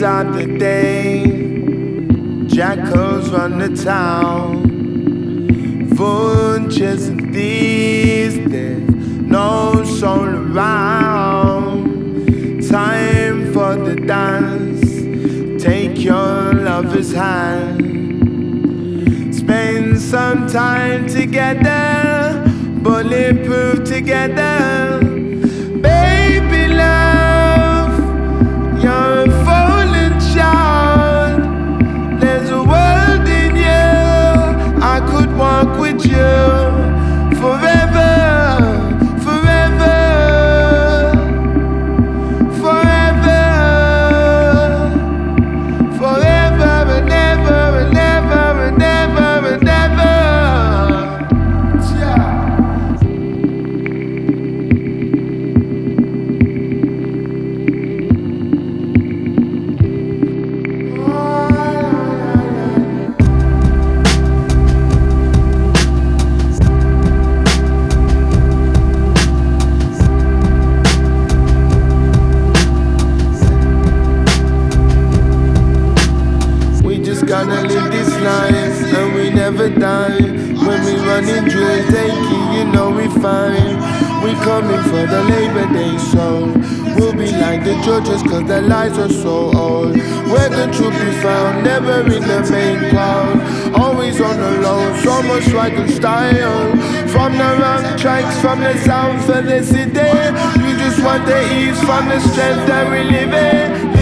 start the day. Jackals run the town. Vultures and thieves, there's no soul around. Time for the dance. Take your lover's hand. Spend some time together, bulletproof together. Baby love, you're a fallen child. There's a world in you. I could walk with you forever, forever, forever, forever and ever and ever and ever and ever. Yeah. Gotta live this life and we never die. When we running through taking, you know we fine. We coming for the Labor Day soul. We'll be like the judges cause their lives are so old. Where the truth be found, never in the main crowd. Always on the low, so much swag and style. From the wrong tracks, from the south of the city. We just want the ease from the strength that we live in.